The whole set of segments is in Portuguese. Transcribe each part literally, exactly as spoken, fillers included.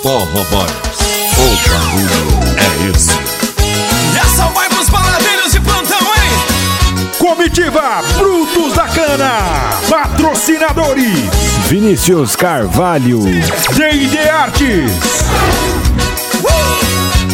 Forró Boys, o barulho é esse. E essa vai pros baladeiros de plantão, hein? Comitiva Brutos da Cana. Patrocinadores Vinícius Carvalho, D e D Artes. uh!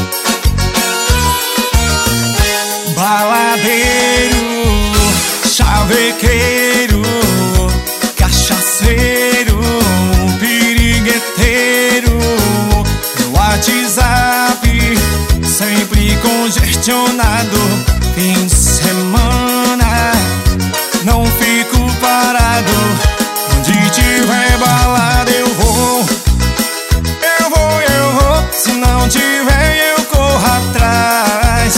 Baladeiro, chavequeiro, cachaceiro, pirigueteiro, no WhatsApp sempre congestionado. Fim de semana não fico parado. Onde tiver balada eu vou, eu vou, eu vou. Se não tiver eu corro atrás.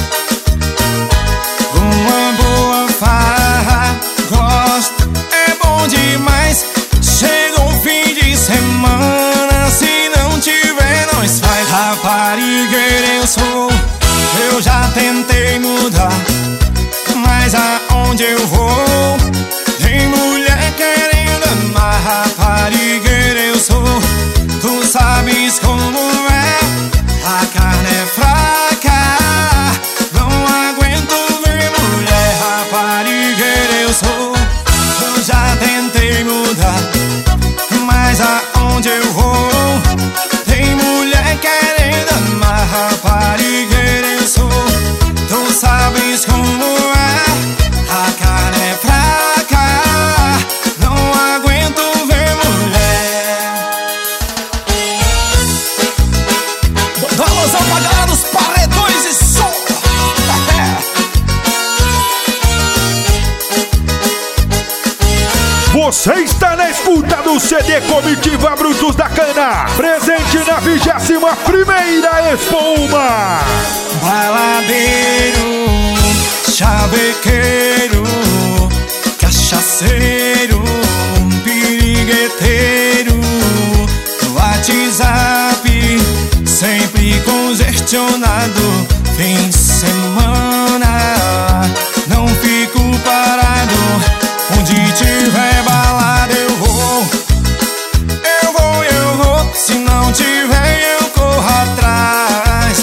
Uma boa farra, gosto, é bom demais. Chega o fim de semana, se não tiver nós faz. Raparigueira eu sou, eu já tentei mudar, mas aonde eu vou tem mulher querendo amar. Raparigueira eu sou, tu sabes como é. A carne é fraca, não aguento ver mulher. Raparigueira eu sou, eu já tentei mudar, mas aonde eu vou tem mulher querendo amar. Raparigueira eu sou, tu sabes como é. A carne é fraca, não aguento ver mulher. Vamos apagar os paredões e som. Você está na escuta do C D Comitiva Brutos da Cana. Presente na vigésima primeira Expo Uma. Baladeiro, chavequeiro, cachaceiro, pirigueteiro, no WhatsApp sempre congestionado. Fim de semana não fico parado. Onde tiver balada eu vou, eu vou, eu vou. Se não tiver eu corro atrás.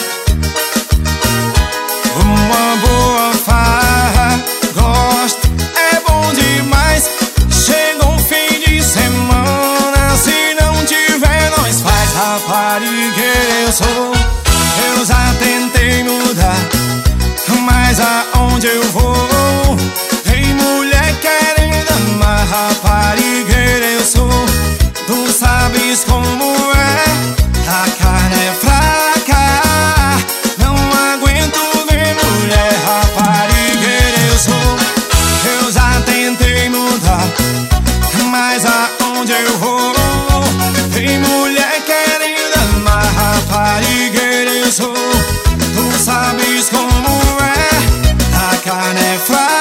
Uma boa farra, gosto, é bom demais. Chega o fim de semana, se não tiver nós faz. Raparigueira eu sou, eu já tentei mudar, mas aonde eu vou tem mulher querendo amar. Raparigueira eu sou, tu sabes como é. A carne é fraca, não aguento ver mulher. Raparigueira eu sou, eu já tentei mudar, mas aonde eu vou tem mulher querendo amar. Raparigueira eu sou, tu sabes como é. A carne é fraca,